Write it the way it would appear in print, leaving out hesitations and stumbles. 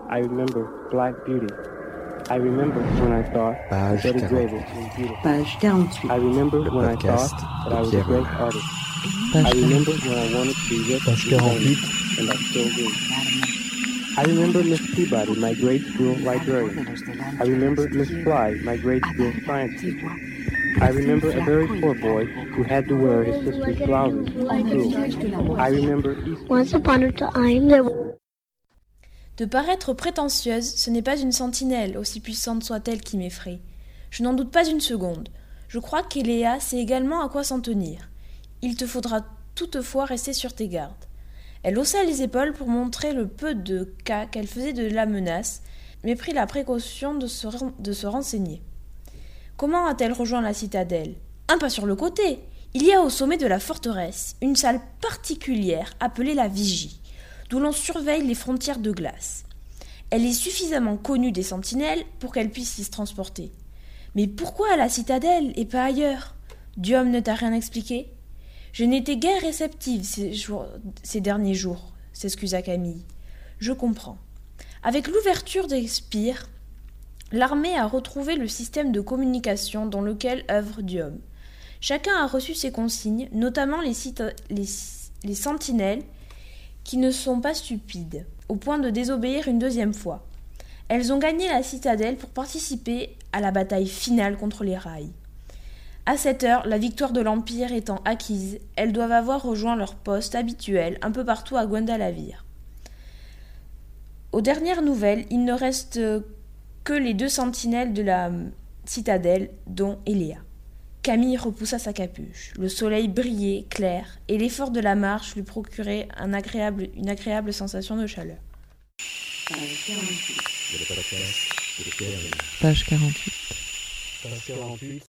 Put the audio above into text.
I remember Black Beauty. I remember when I thought Page Betty 48. Grable was beautiful. Page 48. I remember Le when I podcast thought that de I was a Pierre great Roland. artist. Page I 48. remember when I wanted to be rich Page and 48. famous, and I still do. I remember Miss Peabody, my grade school librarian. I remember Miss Fly, my grade school science teacher. I remember a very poor boy who had to wear his sister's blouses to school. I remember Easter. Once upon a time, there was De paraître prétentieuse, ce n'est pas une sentinelle, aussi puissante soit-elle, qui m'effraie. Je n'en doute pas une seconde. Je crois qu'Eléa sait également à quoi s'en tenir. Il te faudra toutefois rester sur tes gardes. Elle haussa les épaules pour montrer le peu de cas qu'elle faisait de la menace, mais prit la précaution de se renseigner. Comment a-t-elle rejoint la citadelle ? Un pas sur le côté. Il y a au sommet de la forteresse une salle particulière appelée la Vigie, d'où l'on surveille les frontières de glace. Elle est suffisamment connue des sentinelles pour qu'elle puisse y se transporter. Mais pourquoi à la citadelle et pas ailleurs ? Diom ne t'a rien expliqué ? Je n'étais guère réceptive ces derniers jours, s'excusa Camille. Je comprends. Avec l'ouverture des spires, l'armée a retrouvé le système de communication dans lequel œuvre Diom. Chacun a reçu ses consignes, notamment les sentinelles, qui ne sont pas stupides, au point de désobéir une deuxième fois. Elles ont gagné la citadelle pour participer à la bataille finale contre les rails. À cette heure, la victoire de l'Empire étant acquise, elles doivent avoir rejoint leur poste habituel un peu partout à Gwendalavir. Aux dernières nouvelles, il ne reste que les 2 sentinelles de la citadelle, dont Eléa. Camille repoussa sa capuche. Le soleil brillait, clair, et l'effort de la marche lui procurait une agréable sensation de chaleur. Page 48. Page 48.